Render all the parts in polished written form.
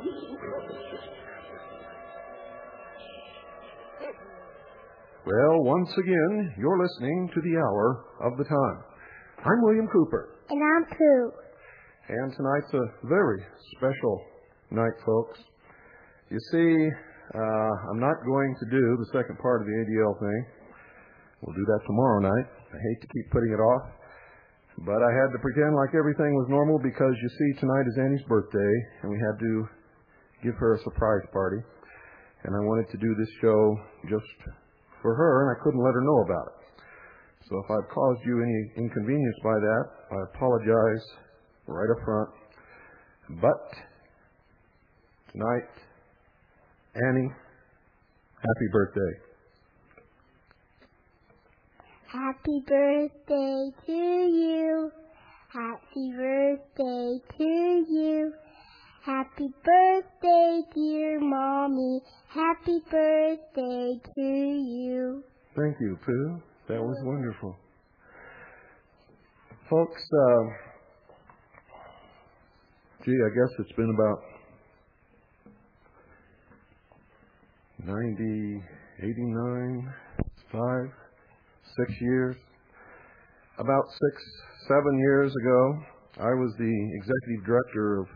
Well, once again, you're listening to the Hour of the Time. I'm William Cooper. And I'm Pooh. And tonight's a very special night, folks. You see, I'm not going to do the second part of the ADL thing. We'll do that tomorrow night. I hate to keep putting it off. But I had to pretend like everything was normal because, you see, tonight is Annie's birthday, and we had to give her a surprise party. And I wanted to do this show just for her, and I couldn't let her know about it. So if I've caused you any inconvenience by that, I apologize right up front. But tonight, Annie, happy birthday. Happy birthday to you. Happy birthday to you. Happy birthday, dear Mommy. Happy birthday to you. Thank you, Pooh. That was wonderful. Folks, I guess it's been about 90, 89, 5, 6 years. About 6, 7 years ago, I was the executive director of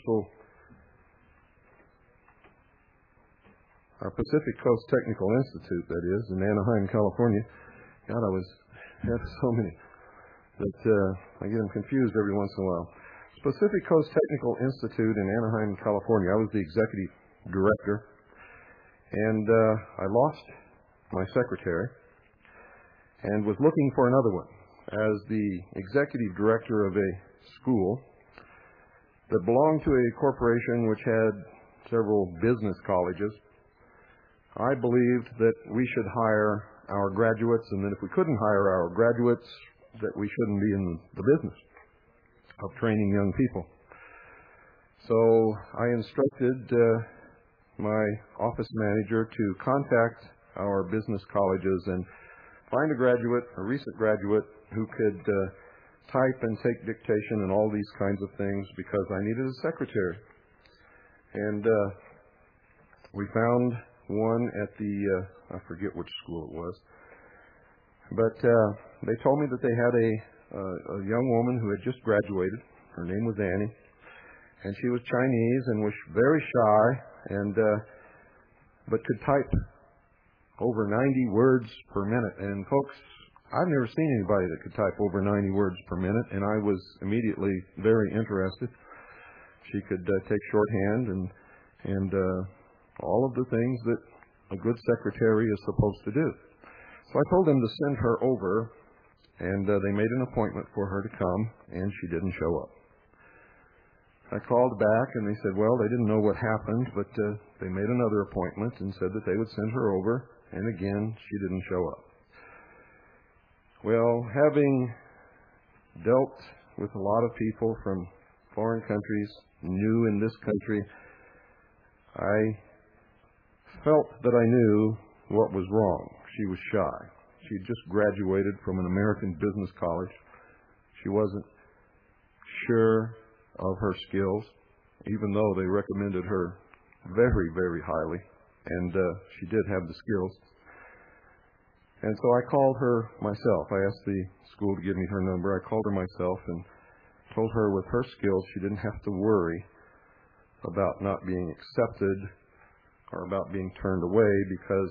Pacific Coast Technical Institute, that is, in Anaheim, California. God, I had so many that I get them confused every once in a while. Pacific Coast Technical Institute in Anaheim, California. I was the executive director, and I lost my secretary and was looking for another one. As the executive director of a school that belonged to a corporation which had several business colleges, I believed that we should hire our graduates, and that if we couldn't hire our graduates, that we shouldn't be in the business of training young people. So I instructed my office manager to contact our business colleges and find a recent graduate who could type and take dictation and all these kinds of things, because I needed a secretary. And we found one at I forget which school it was, but they told me that they had a young woman who had just graduated. Her name was Annie, and she was Chinese and was very shy, but could type over 90 words per minute. And folks, I've never seen anybody that could type over 90 words per minute, and I was immediately very interested. She could take shorthand and all of the things that a good secretary is supposed to do. So I told them to send her over, and they made an appointment for her to come, and she didn't show up. I called back, and they said, well, they didn't know what happened, but they made another appointment and said that they would send her over, and again, she didn't show up. Well, having dealt with a lot of people from foreign countries, new in this country, I felt that I knew what was wrong. She was shy. She had just graduated from an American business college. She wasn't sure of her skills, even though they recommended her very, very highly, and she did have the skills. And so I called her myself. I asked the school to give me her number. I called her myself and told her with her skills she didn't have to worry about not being accepted or about being turned away because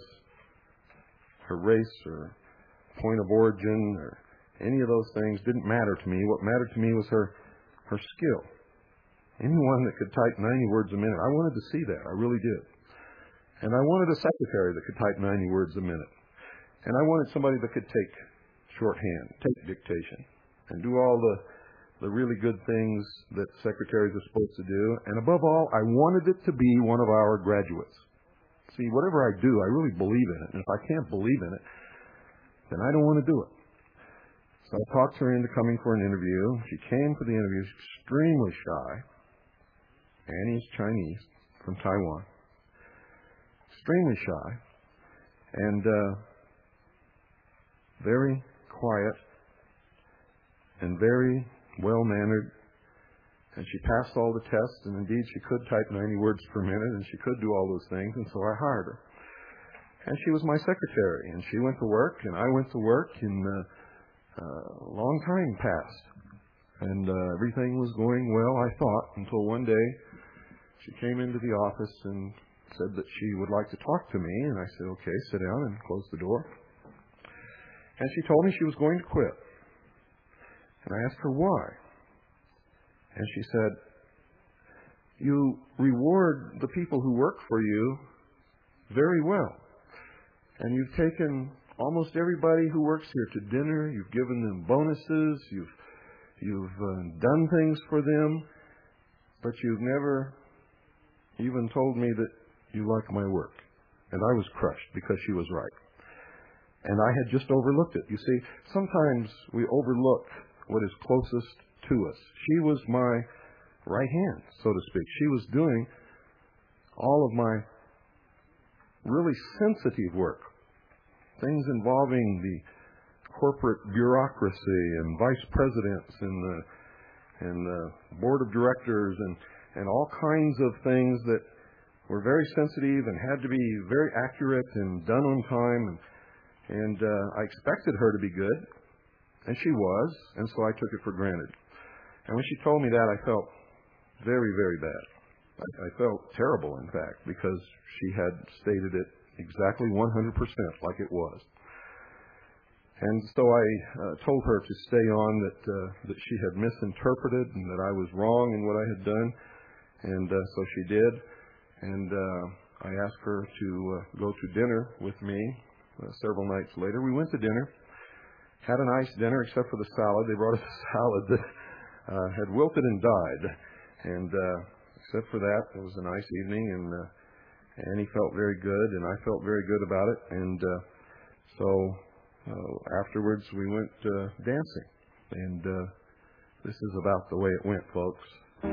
her race or point of origin or any of those things didn't matter to me. What mattered to me was her skill. Anyone that could type 90 words a minute, I wanted to see that. I really did. And I wanted a secretary that could type 90 words a minute. And I wanted somebody that could take shorthand, take dictation, and do all the really good things that secretaries are supposed to do. And above all, I wanted it to be one of our graduates. See, whatever I do, I really believe in it. And if I can't believe in it, then I don't want to do it. So I talked her into coming for an interview. She came for the interview. She's extremely shy. Annie's Chinese, from Taiwan. Extremely shy. And very quiet and very well-mannered And she passed all the tests, and indeed she could type 90 words per minute, and she could do all those things, and so I hired her. And she was my secretary, and she went to work, and I went to work, and a long time passed. And everything was going well, I thought, until one day she came into the office and said that she would like to talk to me, and I said, okay, sit down, and closed the door. And she told me she was going to quit. And I asked her why. And she said, you reward the people who work for you very well. And you've taken almost everybody who works here to dinner. You've given them bonuses. You've done things for them. But you've never even told me that you like my work. And I was crushed because she was right. And I had just overlooked it. You see, sometimes we overlook what is closest to us. She was my right hand, so to speak. She was doing all of my really sensitive work, things involving the corporate bureaucracy and vice presidents and the board of directors and all kinds of things that were very sensitive and had to be very accurate and done on time. And I expected her to be good, and she was, and so I took it for granted. And when she told me that, I felt very, very bad. I felt terrible, in fact, because she had stated it exactly 100% like it was. And so I told her to stay on, that she had misinterpreted and that I was wrong in what I had done. And so she did. And I asked her to go to dinner with me several nights later. We went to dinner, had a nice dinner except for the salad. They brought us a salad that had wilted and died. And except for that, it was a nice evening, and Annie felt very good, and I felt very good about it. And so afterwards, we went dancing. And this is about the way it went, folks.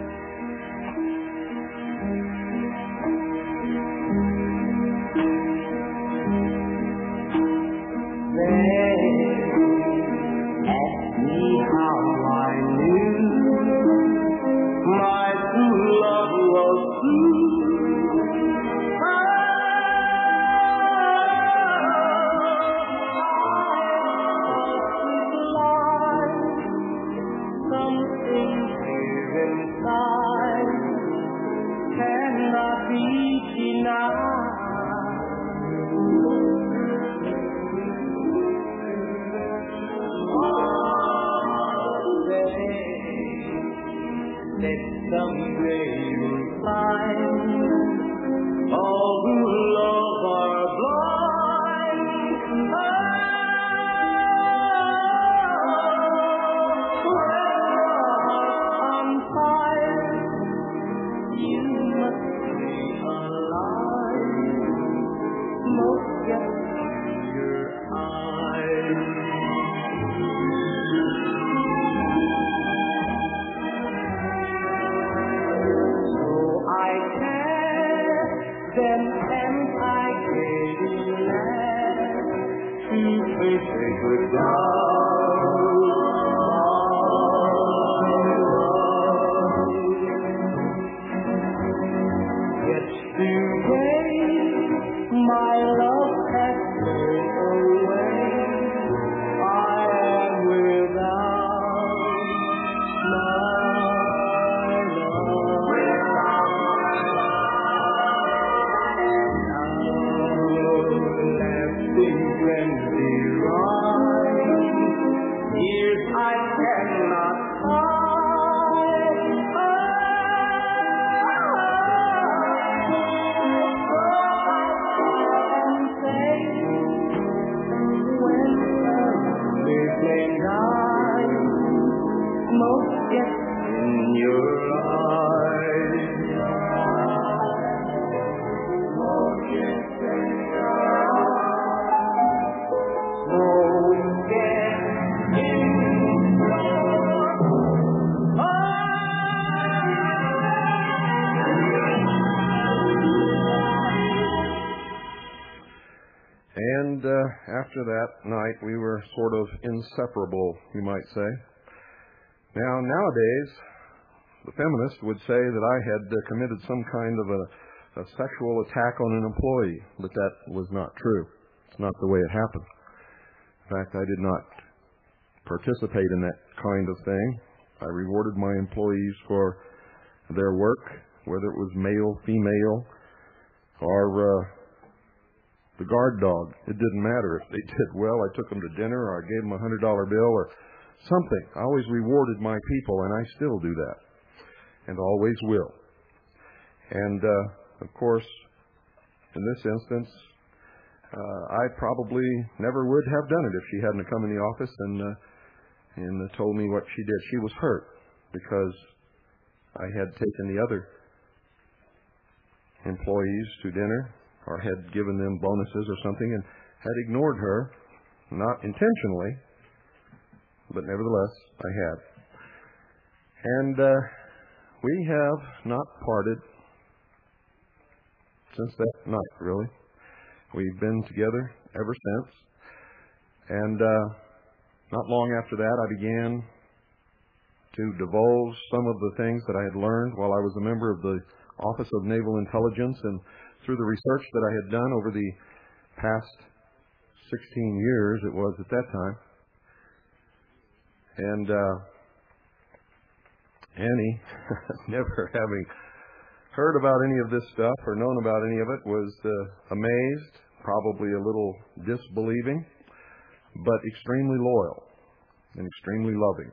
And after that night, we were sort of inseparable, you might say. Now, nowadays, the feminist would say that I had committed some kind of a sexual attack on an employee, but that was not true. It's not the way it happened. In fact, I did not participate in that kind of thing. I rewarded my employees for their work, whether it was male, female, or the guard dog. It didn't matter. If they did well, I took them to dinner, or I gave them a $100 bill, or something. I always rewarded my people, and I still do that, and always will. And, of course, in this instance, I probably never would have done it if she hadn't come in the office and told me what she did. She was hurt because I had taken the other employees to dinner or had given them bonuses or something and had ignored her, not intentionally, but nevertheless I had. And we have not parted since that night, really. We've been together ever since. And not long after that, I began to divulge some of the things that I had learned while I was a member of the Office of Naval Intelligence, and through the research that I had done over the past 16 years, it was at that time. And Annie, never having heard about any of this stuff or known about any of it, was amazed, probably a little disbelieving, but extremely loyal and extremely loving.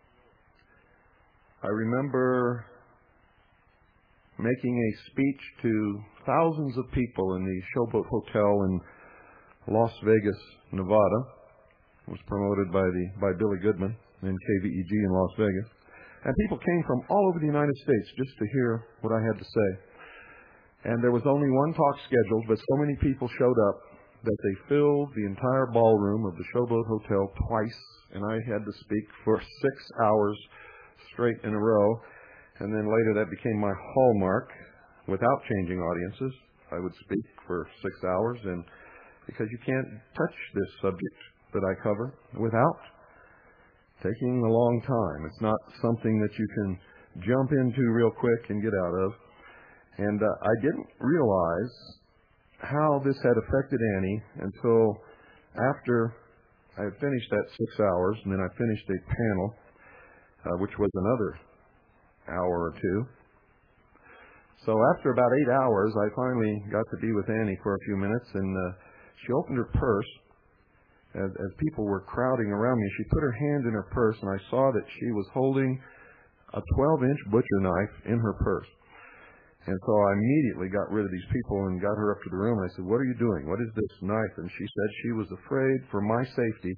I remember making a speech to thousands of people in the Showboat Hotel in Las Vegas, Nevada. It was promoted by Billy Goodman in KVEG in Las Vegas. And people came from all over the United States just to hear what I had to say. And there was only one talk scheduled, but so many people showed up that they filled the entire ballroom of the Showboat Hotel twice, and I had to speak for 6 hours straight in a row. And then later that became my hallmark. Without changing audiences, I would speak for 6 hours, and because you can't touch this subject that I cover without taking a long time. It's not something that you can jump into real quick and get out of. And I didn't realize how this had affected Annie until after I had finished that 6 hours, and then I finished a panel, which was another hour or two. So after about 8 hours, I finally got to be with Annie for a few minutes, and she opened her purse. As people were crowding around me, she put her hand in her purse, and I saw that she was holding a 12-inch butcher knife in her purse. And so I immediately got rid of these people and got her up to the room, and I said, "What are you doing? What is this knife?" And she said she was afraid for my safety,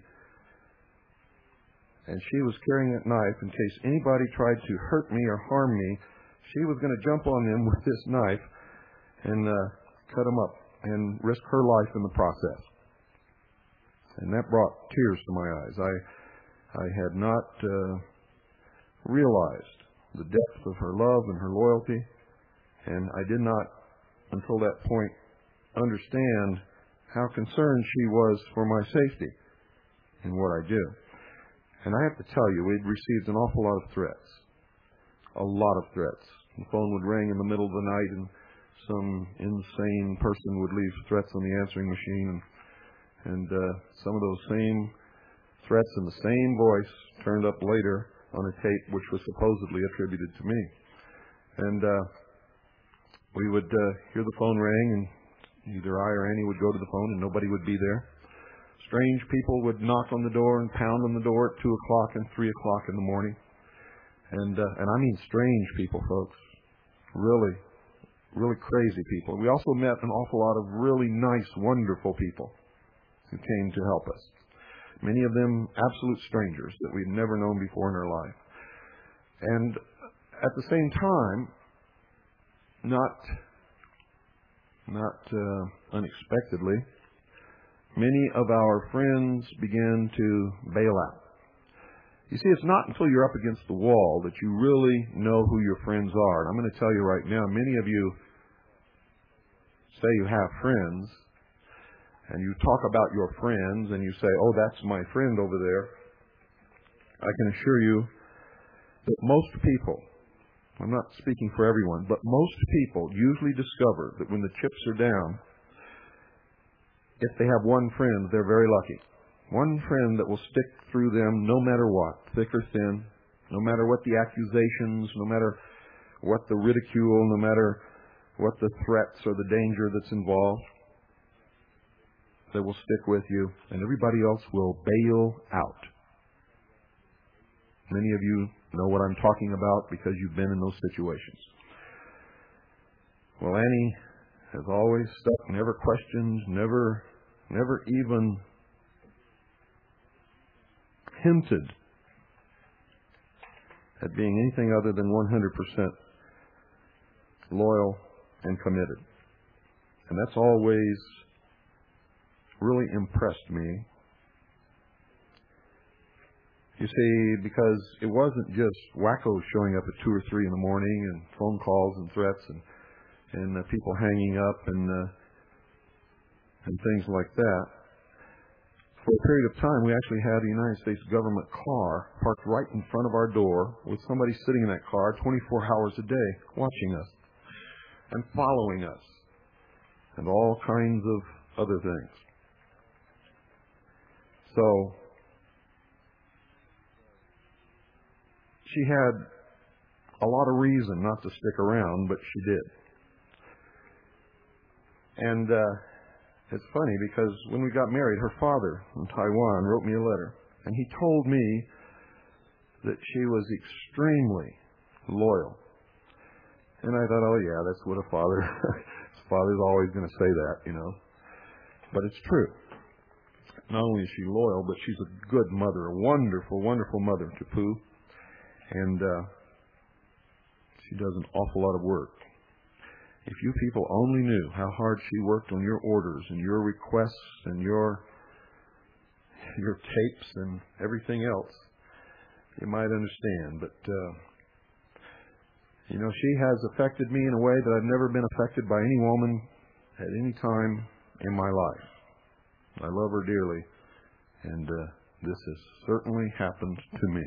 and she was carrying that knife in case anybody tried to hurt me or harm me. She was going to jump on them with this knife and cut them up and risk her life in the process. And that brought tears to my eyes. I had not realized the depth of her love and her loyalty, and I did not, until that point, understand how concerned she was for my safety in what I do. And I have to tell you, we'd received an awful lot of threats. A lot of threats. The phone would ring in the middle of the night, and some insane person would leave threats on the answering machine, and some of those same threats in the same voice turned up later on a tape which was supposedly attributed to me. And we would hear the phone ring, and either I or Annie would go to the phone, and nobody would be there. Strange people would knock on the door and pound on the door at 2 o'clock and 3 o'clock in the morning. And I mean strange people, folks. Really, really crazy people. We also met an awful lot of really nice, wonderful people who came to help us. Many of them absolute strangers that we'd never known before in our life. And at the same time, not unexpectedly, many of our friends began to bail out. You see, it's not until you're up against the wall that you really know who your friends are. And I'm going to tell you right now, many of you say you have friends, and you talk about your friends, and you say, "Oh, that's my friend over there." I can assure you that most people I'm not speaking for everyone, but most people usually discover that when the chips are down, if they have one friend, they're very lucky. One friend that will stick through them no matter what, thick or thin, no matter what the accusations, no matter what the ridicule, no matter what the threats or the danger that's involved. They will stick with you, and everybody else will bail out. Many of you know what I'm talking about because you've been in those situations. Well, Annie has always stuck, never questioned, never even hinted at being anything other than 100% loyal and committed. And that's always really impressed me. You see, because it wasn't just wackos showing up at 2 or 3 in the morning and phone calls and threats and people hanging up and things like that. For a period of time, we actually had a United States government car parked right in front of our door with somebody sitting in that car 24 hours a day watching us and following us and all kinds of other things. So she had a lot of reason not to stick around, but she did. And it's funny because when we got married, her father in Taiwan wrote me a letter, and he told me that she was extremely loyal. And I thought, oh yeah, that's what a father's always going to say that, you know. But it's true. Not only is she loyal, but she's a good mother, a wonderful, wonderful mother to Pooh. And she does an awful lot of work. If you people only knew how hard she worked on your orders and your requests and your tapes and everything else, you might understand. But, you know, she has affected me in a way that I've never been affected by any woman at any time in my life. I love her dearly, and this has certainly happened to me.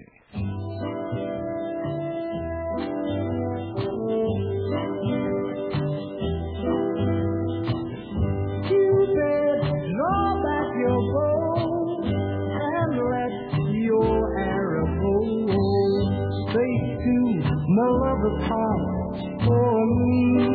My lover's heart for me,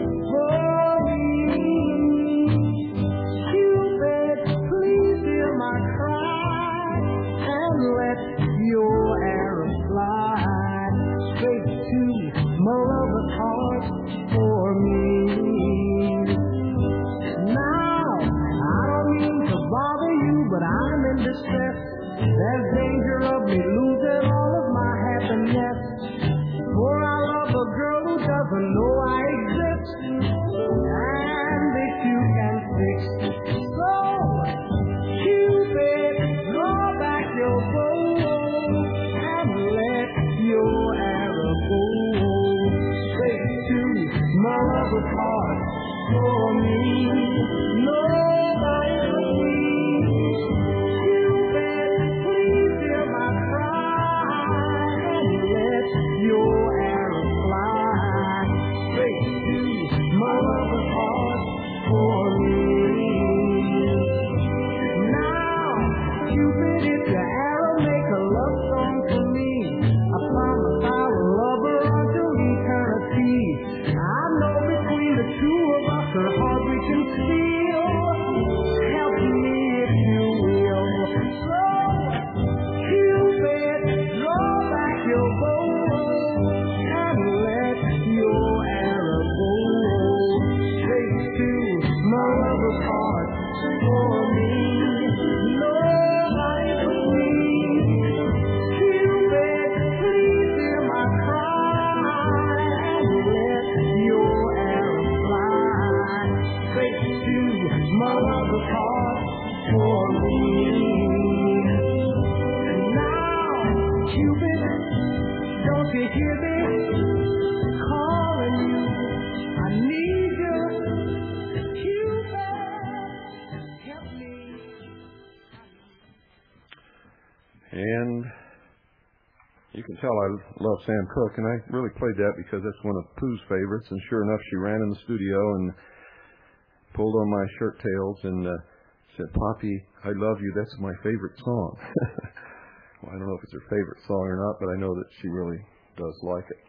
Cupid, please hear my cry and let your arrow fly straight to my lover's heart for me. Now, I don't mean to bother you, but I'm in distress. There's danger of me losing all of my happiness. For I love a girl who doesn't know I exist. And if you can fix so, Cupid, draw back your bow and let your arrow go straight to my lover's heart for me. Nobody but me. Cupid, please hear my cry and let your my lover's heart for me. Now, Cupid, if your arrow make a love song for me, I promise I'll love her until eternity. I know between the two of us her heart we can feel. Help me if you will. So, Cupid, draw back your bow and let your arrow go my lover's heart for me. Nobody but me. Cupid, please hear my cry and let your arrow fly straight to my lover's heart for me. And now, Cupid, don't you hear me calling you? I need you. And you can tell I love Sam Cooke, and I really played that because that's one of Pooh's favorites. And sure enough, she ran in the studio and pulled on my shirt tails and said, "Poppy, I love you. That's my favorite song." Well, I don't know if it's her favorite song or not, but I know that she really does like it.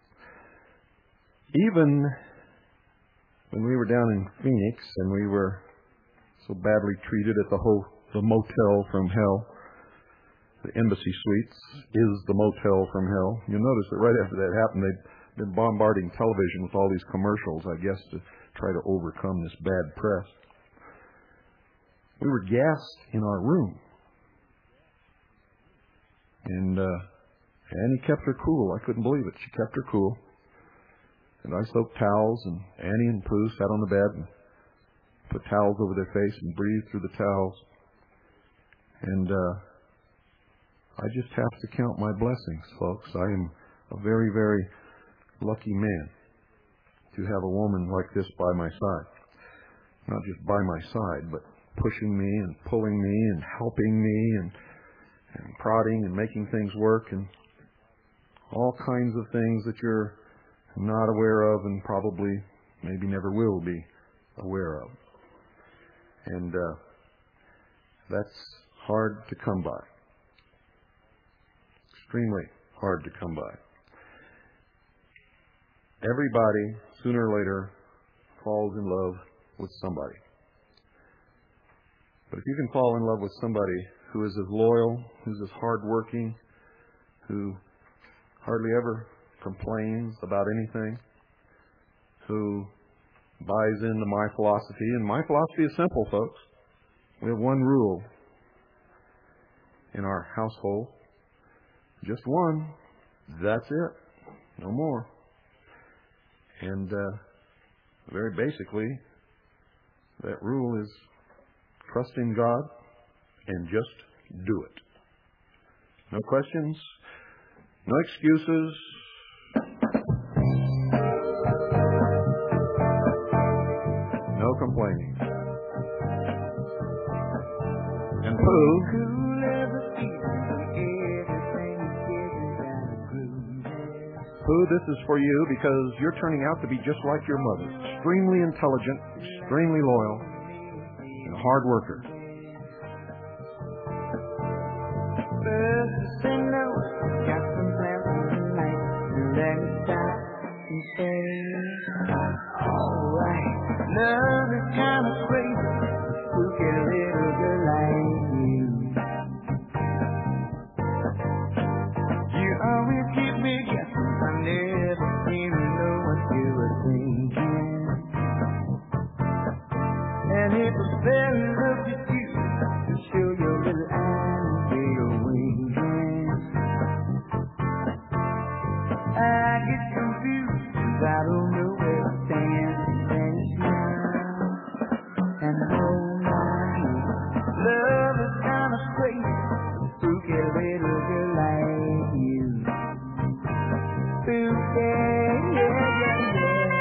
Even when we were down in Phoenix and we were so badly treated at the motel from hell, the Embassy Suites is the motel from hell. You'll notice that right after that happened, they'd been bombarding television with all these commercials, I guess, to try to overcome this bad press. We were gassed in our room. And Annie kept her cool. I couldn't believe it. She kept her cool. And I soaked towels, and Annie and Pooh sat on the bed and put towels over their face and breathed through the towels. And I just have to count my blessings, folks. I am a very, very lucky man to have a woman like this by my side. Not just by my side, but pushing me and pulling me and helping me and prodding and making things work and all kinds of things that you're not aware of and probably maybe never will be aware of. And that's hard to come by. Extremely hard to come by. Everybody, sooner or later, falls in love with somebody. But if you can fall in love with somebody who is as loyal, who's as hardworking, who hardly ever complains about anything, who buys into my philosophy, and my philosophy is simple, folks. We have one rule in our household. Just one. That's it. No more. And very basically, that rule is trust in God and just do it. No questions, no excuses. No complaining. And Pooh, this is for you because you're turning out to be just like your mother. Extremely intelligent, extremely loyal, and a hard worker. Love is kind of crazy, spooky little girl like you. You always keep me guessing, I never seem to know what you were thinking. And it was better look at you to show your little eyes they are winking. I get confused 'cause I don't know where to stand. And oh my, love is kind of crazy, spooky little girl like you. Spooky, yeah.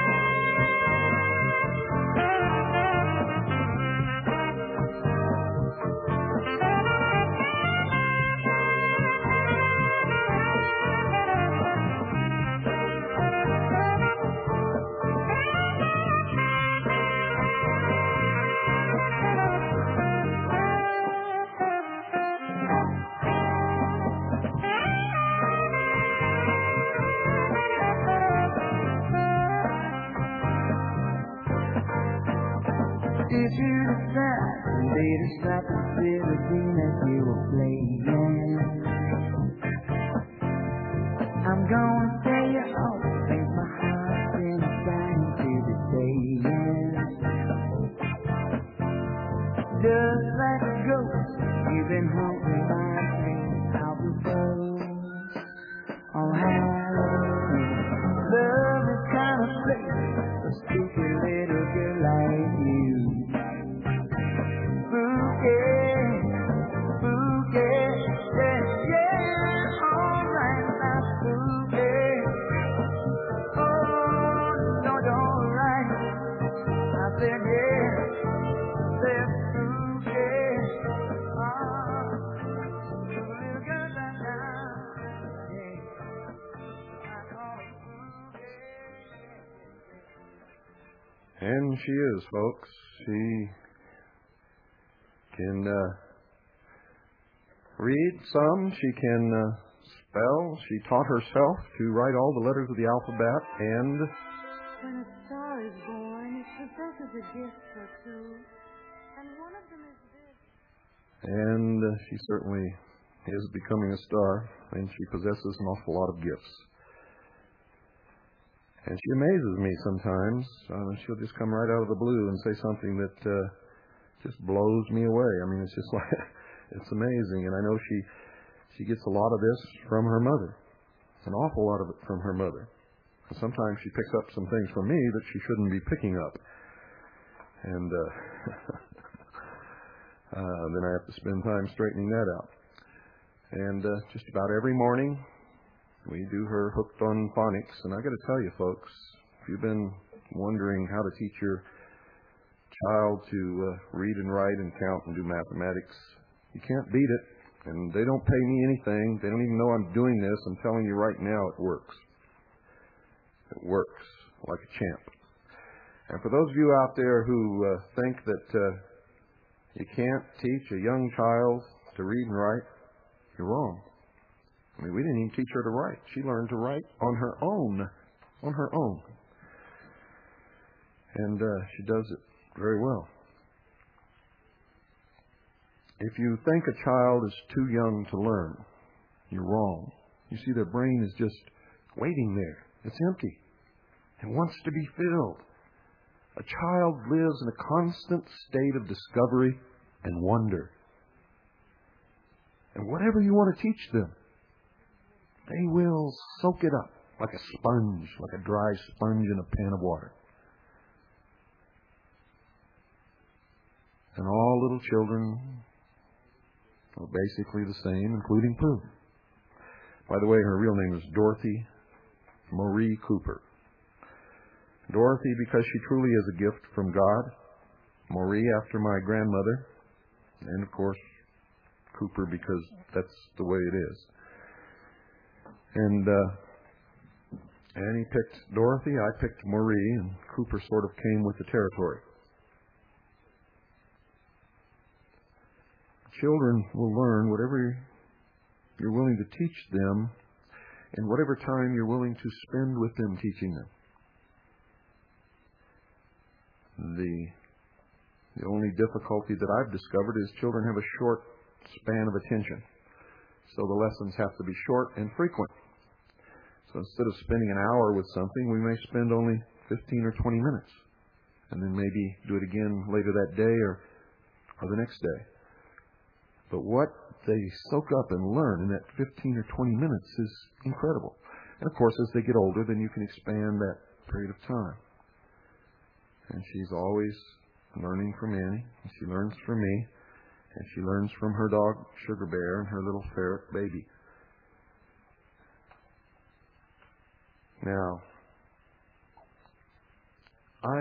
If you decide someday to stop the little game that you were playing, I'm gonna tell you all the things my heart's been trying to say. Just like a ghost, you've been haunting my dreams out before. On Halloween, love is kind of crazy, a spooky little girl like you. she is, folks. She can read some. She can spell. She taught herself to write all the letters of the alphabet. And when a star is born, it possesses a gift or two, and one of them is this. And she certainly is becoming a star, and she possesses an awful lot of gifts. And she amazes me sometimes. She'll just come right out of the blue and say something that just blows me away. I mean, it's just like, it's amazing. And I know she gets a lot of this from her mother, an awful lot of it from her mother. And sometimes she picks up some things from me that she shouldn't be picking up. And then I have to spend time straightening that out. And just about every morning, we do her Hooked on Phonics. And I got to tell you, folks, if you've been wondering how to teach your child to read and write and count and do mathematics, you can't beat it. And they don't pay me anything. They don't even know I'm doing this. I'm telling you right now, it works. It works like a champ. And for those of you out there who think that you can't teach a young child to read and write, you're wrong. I mean, we didn't even teach her to write. She learned to write on her own. On her own. And she does it very well. If you think a child is too young to learn, you're wrong. You see, their brain is just waiting there. It's empty. It wants to be filled. A child lives in a constant state of discovery and wonder. And whatever you want to teach them, they will soak it up like a sponge, like a dry sponge in a pan of water. And all little children are basically the same, including Pooh. By the way, her real name is Dorothy Marie Cooper. Dorothy because she truly is a gift from God. Marie after my grandmother. And, of course, Cooper because that's the way it is. And Annie picked Dorothy, I picked Marie, and Cooper sort of came with the territory. Children will learn whatever you're willing to teach them and whatever time you're willing to spend with them teaching them. The only difficulty that I've discovered is children have a short span of attention. So the lessons have to be short and frequent. So instead of spending an hour with something, we may spend only 15 or 20 minutes. And then maybe do it again later that day or the next day. But what they soak up and learn in that 15 or 20 minutes is incredible. And of course, as they get older, then you can expand that period of time. And she's always learning from Annie, and she learns from me, and she learns from her dog, Sugar Bear, and her little ferret baby. Now, I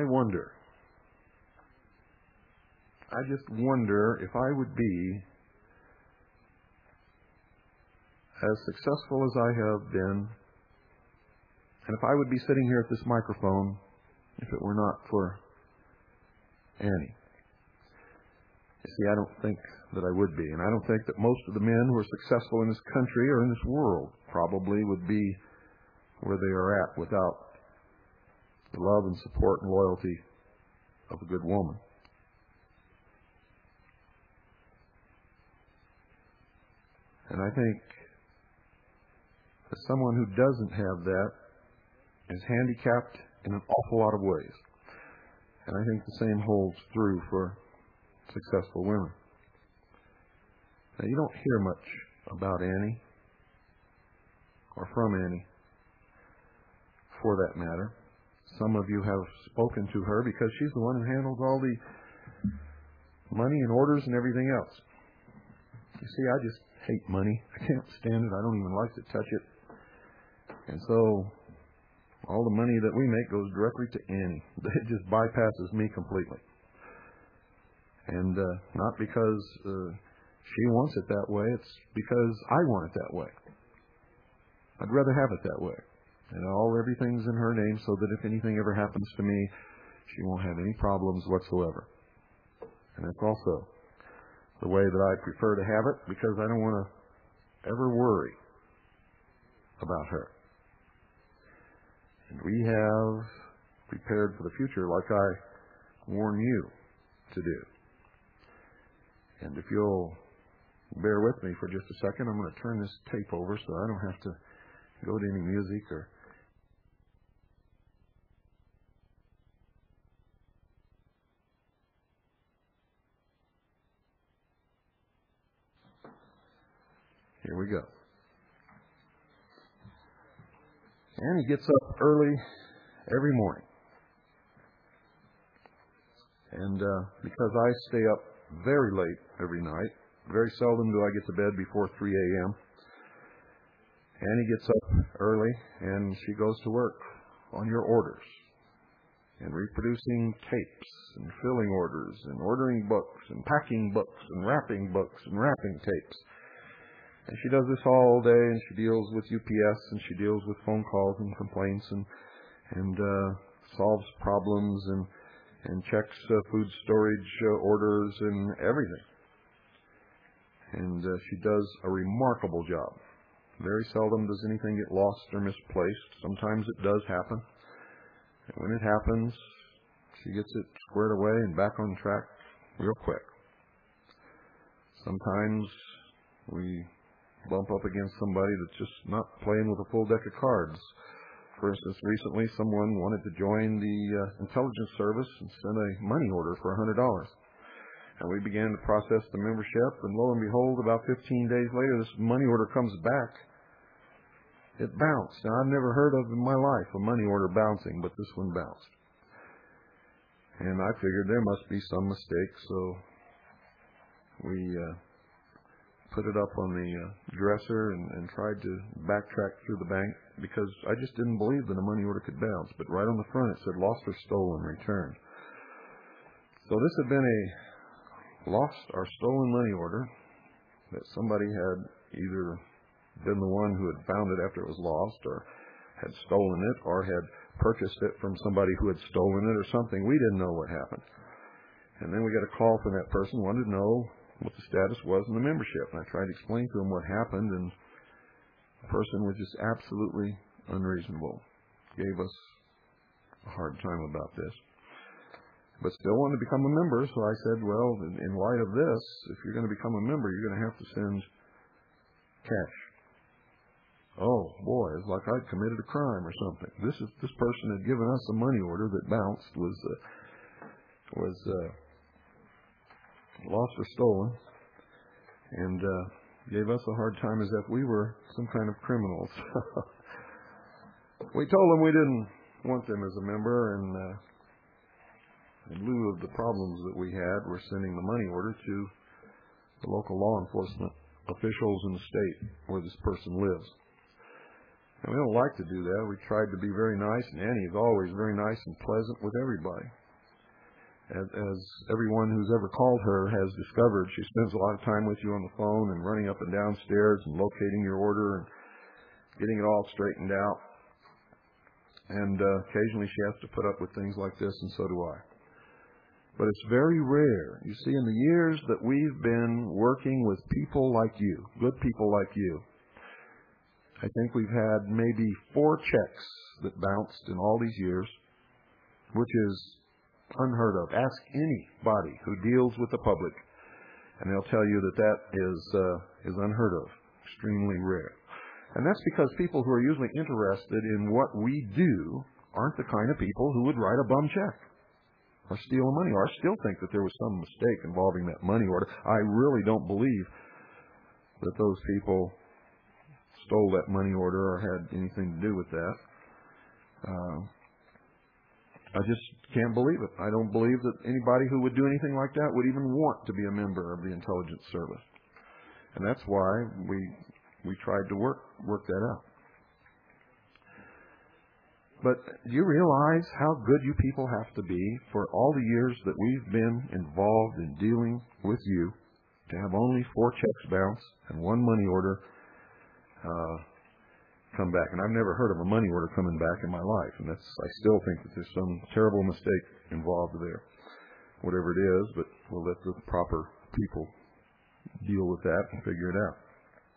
just wonder if I would be as successful as I have been, and if I would be sitting here at this microphone if it were not for Annie. You see, I don't think that I would be, and I don't think that most of the men who are successful in this country or in this world probably would be where they are at without the love and support and loyalty of a good woman. And I think that someone who doesn't have that is handicapped in an awful lot of ways. And I think the same holds true for successful women. Now, you don't hear much about Annie, or from Annie, for that matter. Some of you have spoken to her because she's the one who handles all the money and orders and everything else. You see, I just hate money. I can't stand it. I don't even like to touch it. And so all the money that we make goes directly to Annie. It just bypasses me completely. And not because she wants it that way. It's because I want it that way. I'd rather have it that way. And everything's in her name so that if anything ever happens to me, She won't have any problems whatsoever. And that's also the way that I prefer to have it, because I don't want to ever worry about her. And we have prepared for the future like I warn you to do. And if you'll bear with me for just a second, I'm going to turn this tape over so I don't have to go to any music or... Here we go. Annie gets up early every morning. And because I stay up very late every night, very seldom do I get to bed before 3 a.m., Annie gets up early and she goes to work on your orders and reproducing tapes and filling orders and ordering books and packing books and wrapping tapes. And she does this all day, and she deals with UPS, and she deals with phone calls and complaints, and solves problems and checks food storage orders and everything. And she does a remarkable job. Very seldom does anything get lost or misplaced. Sometimes it does happen. And when it happens, she gets it squared away and back on track real quick. Sometimes we bump up against somebody that's just not playing with a full deck of cards. For instance, recently someone wanted to join the intelligence service and send a money order for $100. And we began to process the membership, and lo and behold, about 15 days later, this money order comes back. It bounced. Now, I've never heard of in my life a money order bouncing, but this one bounced. And I figured there must be some mistake, so we put it up on the dresser and tried to backtrack through the bank, because I just didn't believe that a money order could bounce. But right on the front it said lost or stolen, returned. So this had been a lost or stolen money order that somebody had either been the one who had found it after it was lost, or had stolen it, or had purchased it from somebody who had stolen it or something. We didn't know what happened. And then we got a call from that person, wanted to know what the status was in the membership. And I tried to explain to him what happened, and the person was just absolutely unreasonable. Gave us a hard time about this. But still wanted to become a member, so I said, well, in light of this, if you're going to become a member, you're going to have to send cash. Oh, boy, it's like I'd committed a crime or something. This person had given us a money order that bounced, was lost or stolen, and gave us a hard time as if we were some kind of criminals. We told them we didn't want them as a member, and in lieu of the problems that we had, we're sending the money order to the local law enforcement officials in the state where this person lives. And we don't like to do that. We tried to be very nice, and Annie is always very nice and pleasant with everybody. As everyone who's ever called her has discovered, she spends a lot of time with you on the phone and running up and down stairs and locating your order and getting it all straightened out. And occasionally she has to put up with things like this, and so do I. But it's very rare. You see, in the years that we've been working with people like you, good people like you, I think we've had maybe 4 checks that bounced in all these years, which is unheard of. Ask anybody who deals with the public, and they'll tell you that that is unheard of, extremely rare. And that's because people who are usually interested in what we do aren't the kind of people who would write a bum check or steal money. Or I still think that there was some mistake involving that money order. I really don't believe that those people stole that money order or had anything to do with that. I just can't believe it. I don't believe that anybody who would do anything like that would even want to be a member of the intelligence service. And that's why we tried to work that out. But do you realize how good you people have to be for all the years that we've been involved in dealing with you to have only 4 checks bounce and 1 money order come back? And I've never heard of a money order coming back in my life, and I still think that there's some terrible mistake involved there, whatever it is, but we'll let the proper people deal with that and figure it out.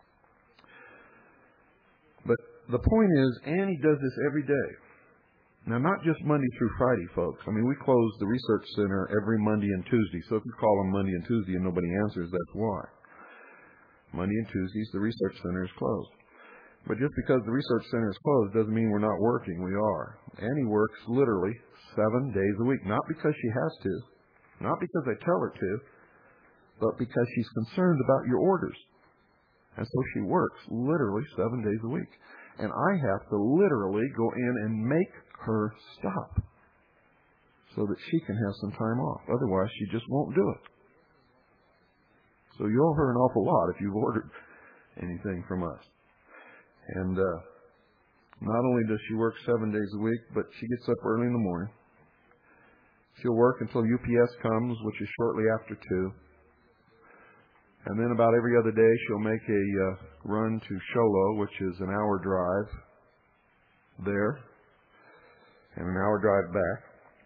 But the point is, Annie does this every day. Now, not just Monday through Friday, folks. I mean, we close the research center every Monday and Tuesday. So if you call them Monday and Tuesday and nobody answers, that's why. Monday and Tuesdays, the research center is closed. But just because the research center is closed doesn't mean we're not working. We are. Annie works literally 7 days a week. Not because she has to, not because I tell her to, but because she's concerned about your orders. And so she works literally 7 days a week. And I have to literally go in and make her stop so that she can have some time off. Otherwise, she just won't do it. So you owe her an awful lot if you've ordered anything from us. And not only does she work 7 days a week, but she gets up early in the morning. She'll work until UPS comes, which is shortly after 2. And then about every other day, she'll make a run to Show Low, which is an hour drive there and an hour drive back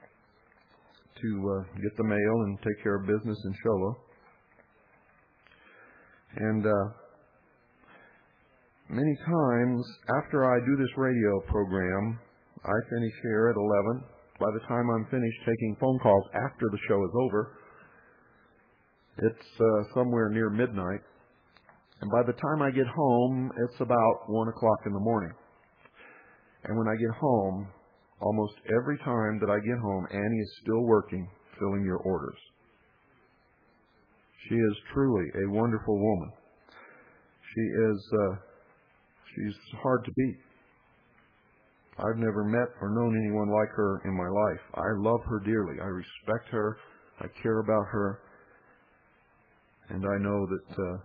to get the mail and take care of business in Show Low. And many times after I do this radio program, I finish here at 11. By the time I'm finished taking phone calls after the show is over, it's somewhere near midnight. And by the time I get home, it's about 1 o'clock in the morning. And when I get home, almost every time that I get home, Annie is still working, filling your orders. She is truly a wonderful woman. She's hard to beat. I've never met or known anyone like her in my life. I love her dearly. I respect her. I care about her. And I know that,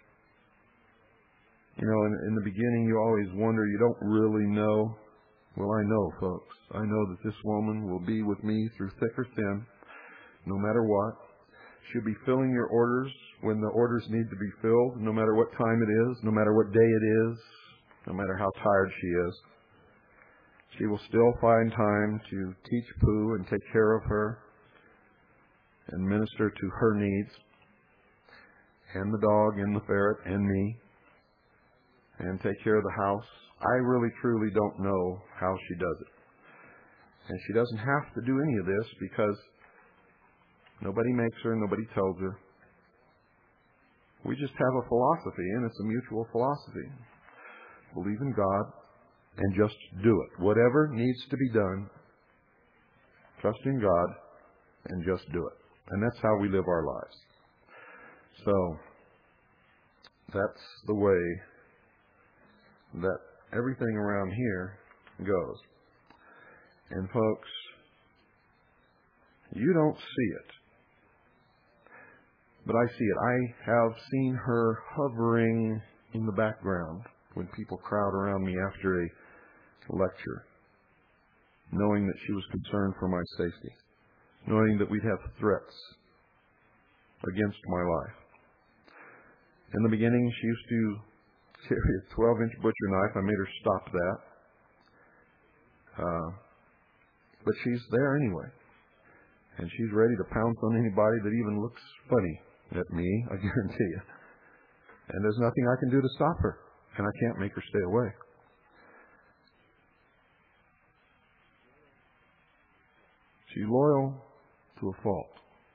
in the beginning you always wonder, you don't really know. Well, I know, folks. I know that this woman will be with me through thick or thin, no matter what. She'll be filling your orders when the orders need to be filled, no matter what time it is, no matter what day it is, no matter how tired she is. She will still find time to teach Pooh and take care of her and minister to her needs, and the dog and the ferret and me, and take care of the house. I really, truly don't know how she does it. And she doesn't have to do any of this because nobody makes her, nobody tells her. We just have a philosophy, and it's a mutual philosophy. Believe in God and just do it. Whatever needs to be done, trust in God and just do it. And that's how we live our lives. So, that's the way that everything around here goes. And folks, you don't see it, but I see it. I have seen her hovering in the background when people crowd around me after a lecture, knowing that she was concerned for my safety, knowing that we'd have threats against my life. In the beginning, she used to carry a 12-inch butcher knife. I made her stop that. But she's there anyway. And she's ready to pounce on anybody that even looks funny at me, I guarantee you. And there's nothing I can do to stop her. And I can't make her stay away. She's loyal to a fault.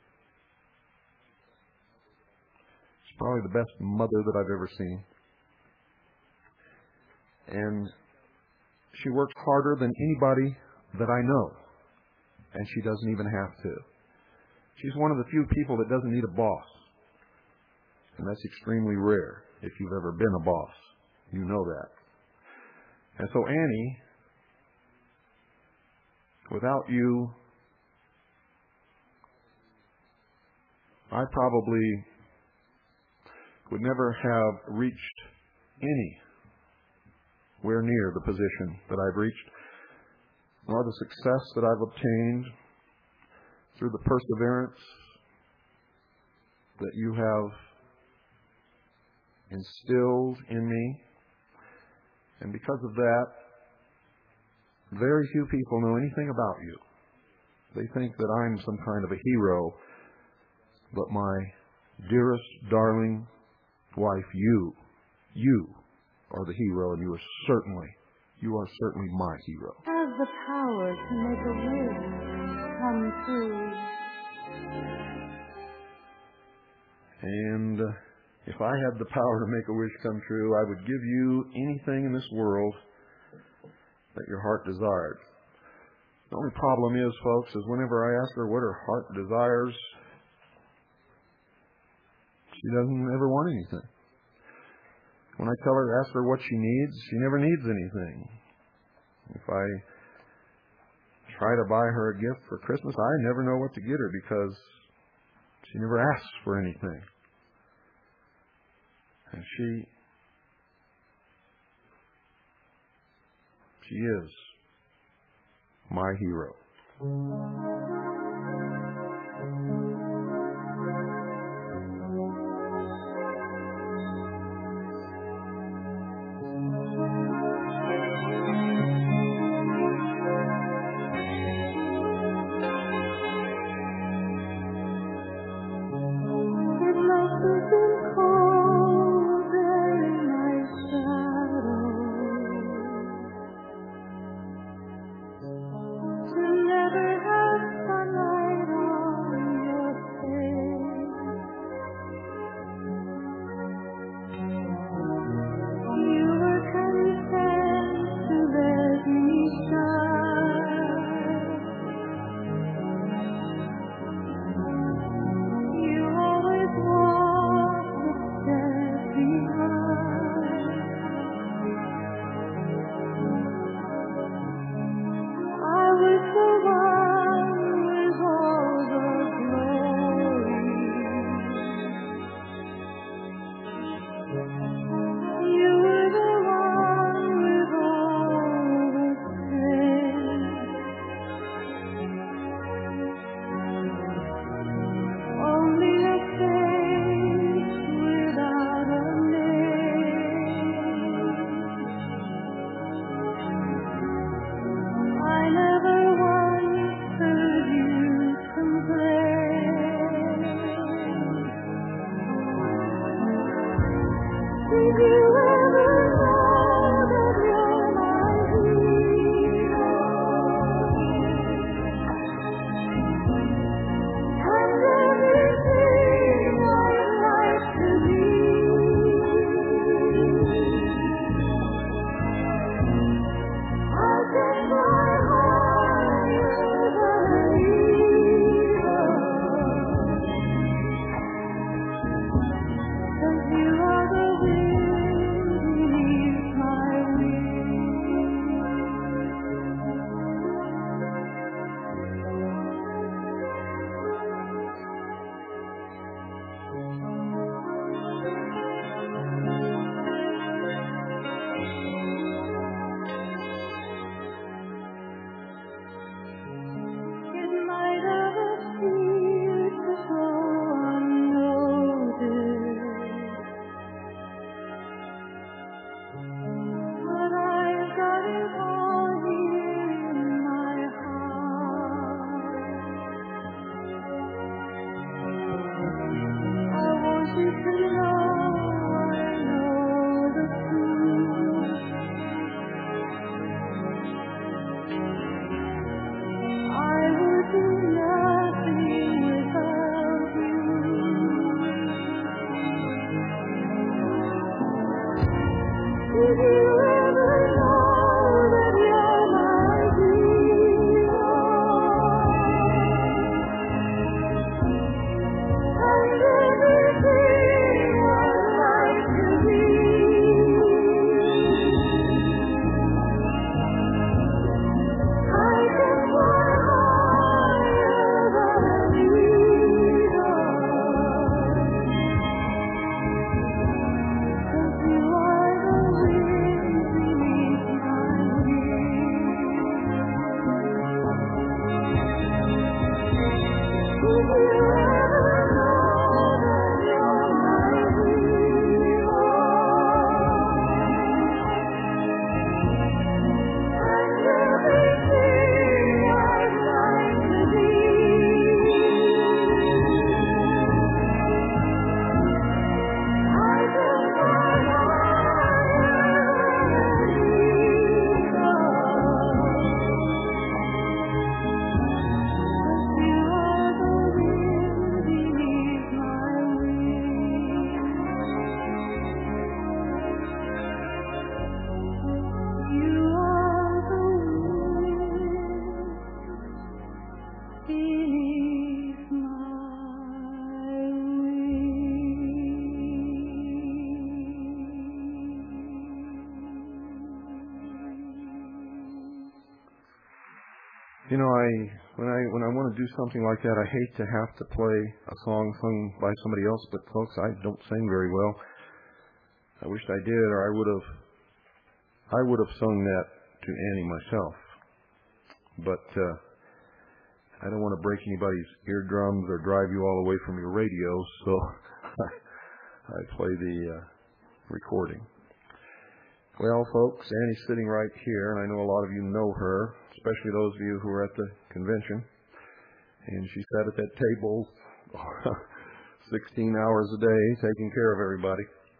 She's probably the best mother that I've ever seen. And she works harder than anybody that I know. And she doesn't even have to. She's one of the few people that doesn't need a boss. And that's extremely rare if you've ever been a boss. You know that. And so Annie, without you, I probably would never have reached anywhere near the position that I've reached, nor the success that I've obtained through the perseverance that you have instilled in me. And because of that, very few people know anything about you They think that I'm some kind of a hero. But my dearest, darling wife, you are the hero, and you are certainly my hero. Has the power to make a wish come true. And if I had the power to make a wish come true, I would give you anything in this world that your heart desired. The only problem is, folks, is whenever I ask her what her heart desires, she doesn't ever want anything. When I tell her, ask her what she needs, she never needs anything. If I try to buy her a gift for Christmas, I never know what to get her because she never asks for anything. And she is my hero. To be when I want to do something like that, I hate to have to play a song sung by somebody else. But folks, I don't sing very well. I wished I did, or I would have sung that to Annie myself. But I don't want to break anybody's eardrums or drive you all away from your radio, so I play the recording. Well, folks, Annie's sitting right here, and I know a lot of you know her, especially those of you who were at the convention. And she sat at that table 16 hours a day taking care of everybody.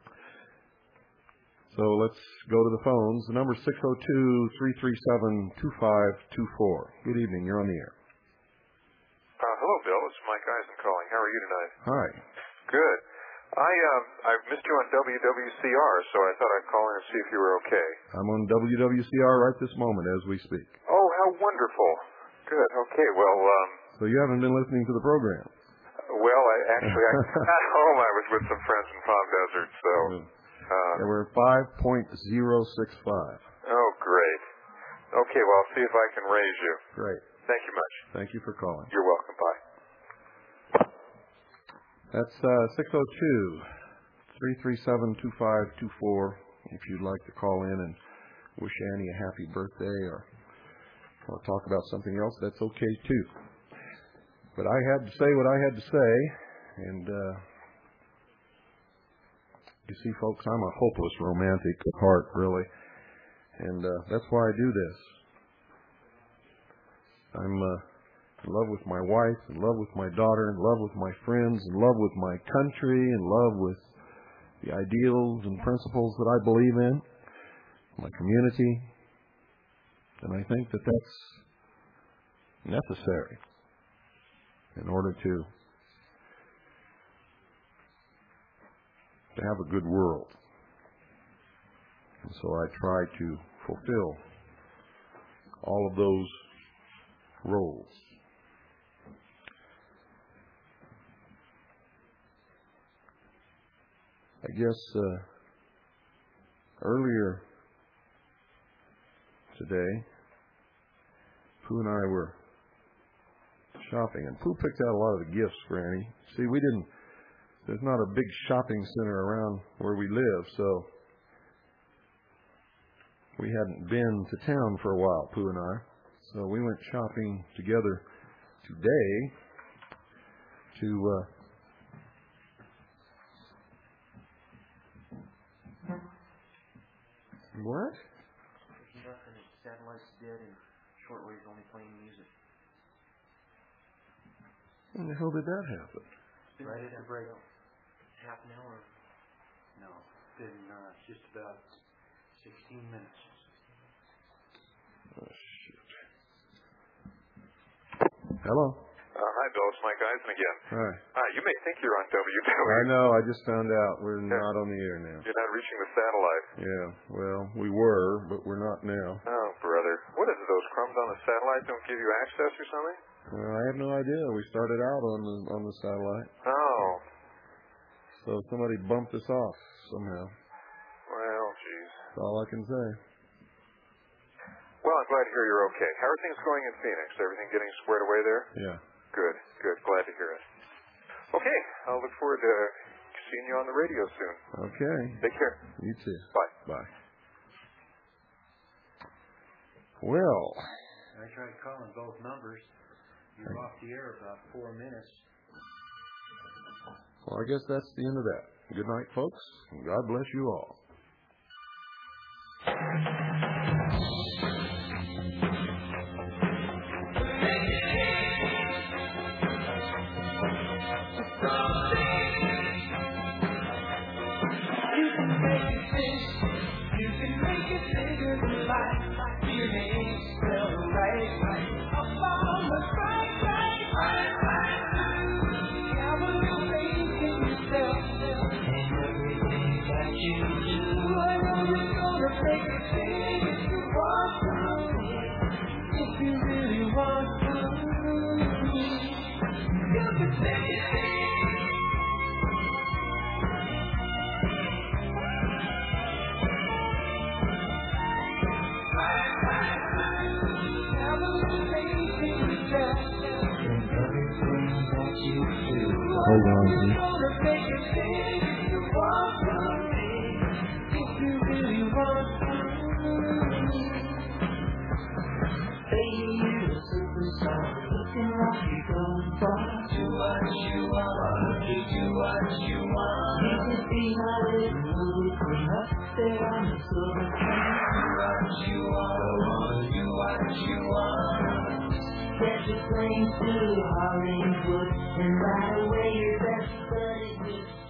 So let's go to the phones. The number is 602-337-2524. Good evening. You're on the air. Hello, Bill. It's Mike Eisen calling. How are you tonight? Hi. Good. I missed you on WWCR, so I thought I'd call in and see if you were okay. I'm on WWCR right this moment as we speak. Oh, how wonderful. Good. Okay. Well, So you haven't been listening to the program? I at home I was with some friends in Palm Desert, so. There were 5.065. Oh, great. Okay. Well, I'll see if I can raise you. Great. Thank you much. Thank you for calling. You're welcome. Bye. That's 602-337-2524 if you'd like to call in and wish Annie a happy birthday or talk about something else. That's okay, too. But I had to say what I had to say, and you see, folks, I'm a hopeless romantic at heart, really, and that's why I do this. I'm in love with my wife, in love with my daughter, in love with my friends, in love with my country, in love with the ideals and principles that I believe in, my community. And I think that that's necessary in order to have a good world. And so I try to fulfill all of those roles. I guess earlier today, Pooh and I were shopping, and Pooh picked out a lot of the gifts for Annie. See, there's not a big shopping center around where we live, so we hadn't been to town for a while, Pooh and I. So we went shopping together today to what? Satellite's dead and shortwave's only playing music. When the hell did that happen? Right at the break. Half an hour? No. Been just about 16 minutes. Oh, shoot. Hello. Hi, Bill. It's Mike Eisen again. Hi. Hi. You may think you're on WW. I know. I just found out we're not on the air now. You're not reaching the satellite. Yeah. Well, we were, but we're not now. Oh, brother. What is it? Those crumbs on the satellite don't give you access or something? Well, I have no idea. We started out on the satellite. Oh. So somebody bumped us off somehow. Well, geez. That's all I can say. Well, I'm glad to hear you're okay. How are things going in Phoenix? Everything getting squared away there? Yeah. Good. Glad to hear it. Okay. I'll look forward to seeing you on the radio soon. Okay. Take care. You too. Bye. Bye. Well. I tried calling both numbers. You were off the air about 4 minutes. Well, I guess that's the end of that. Good night, folks, and God bless you all. You can make it big. You can make it bigger than life. You may spell right. Up on the right. Have a little faith in yourself and everything that you do. I know you're gonna make it big if you want to. If you really want to, you can make it big. Have a little faith in hold on to me. Catch a plane to Hollywood, and right away you're best buddies with